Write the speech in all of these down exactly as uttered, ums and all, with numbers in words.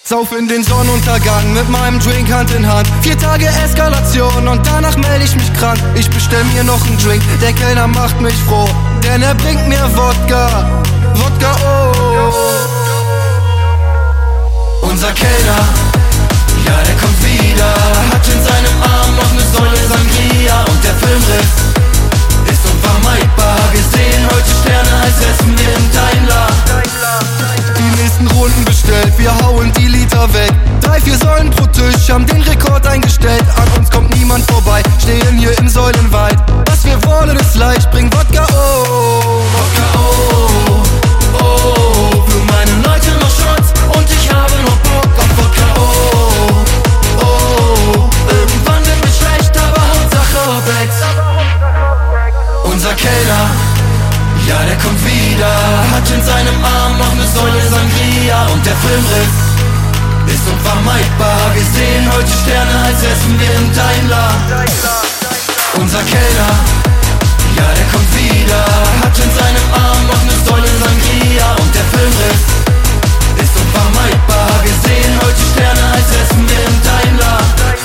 Sauf in den Sonnenuntergang mit meinem Drink Hand in Hand. Vier Tage Eskalation und danach melde ich mich krank. Ich bestell mir noch einen Drink, der Kellner macht mich froh, denn er bringt mir Wodka, Wodka oh. Unser Kellner, ja der kommt wieder, hat in seinem Arm noch eine Säule Sangria. Und der Filmriss ist unvermeidbar, wir sehen heute Sterne, als essen wir im Daimler. Die nächsten Runden bestellt, wir hauen die Liter weg. Drei, vier Säulen pro Tisch, haben den Rekord eingestellt. An uns kommt niemand vorbei, stehen hier im Säulenwald. Was wir wollen ist leicht, bring Wodka oh. Wodka oh, oh. Für meine Leute noch Shots und ich habe noch Bock auf Wodka oh, oh. Irgendwann wird mir schlecht, aber Hauptsache Oblex. Unser Kellner, ja der kommt wieder, hat in seinem Arm noch eine Säule Sangria. Und der Filmriss ist unvermeidbar, wir sehen heute Sterne, als essen wir im Daimler. Unser Kellner, ja der kommt wieder, hat in seinem Arm noch eine Säule Sangria. Und der Filmriss ist unvermeidbar, wir sehen heute Sterne, als essen wir im Daimler.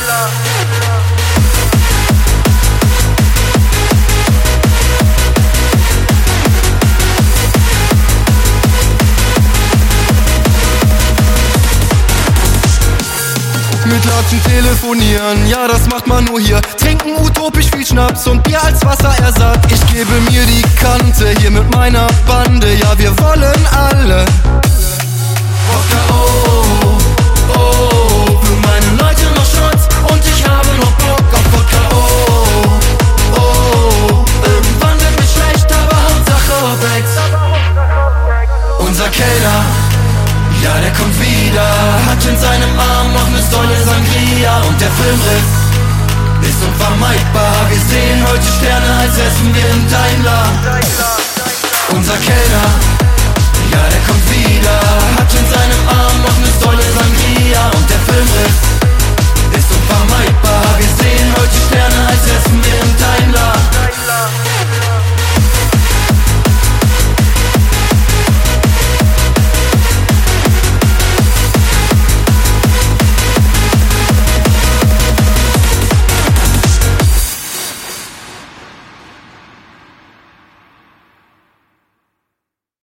Mit Latschen telefonieren, ja das macht man nur hier. Trinken utopisch viel Schnaps und Bier als Wasserersatz. Ich gebe mir die Kante hier mit meiner Bande, ja wir wollen alle Wodka oh, oh. Für meine Leute noch Shots und ich habe noch Bock auf Wodka oh, oh. Irgendwann wird mir schlecht, aber Hauptsache Oblex. Unser Kellner, ja der kommt wieder, hat in seinem Arm noch eine Säule Sangria. Und der Filmriss ist unvermeidbar, wir sehen heute Sterne, als essen wir im Daimler. Unser Kellner,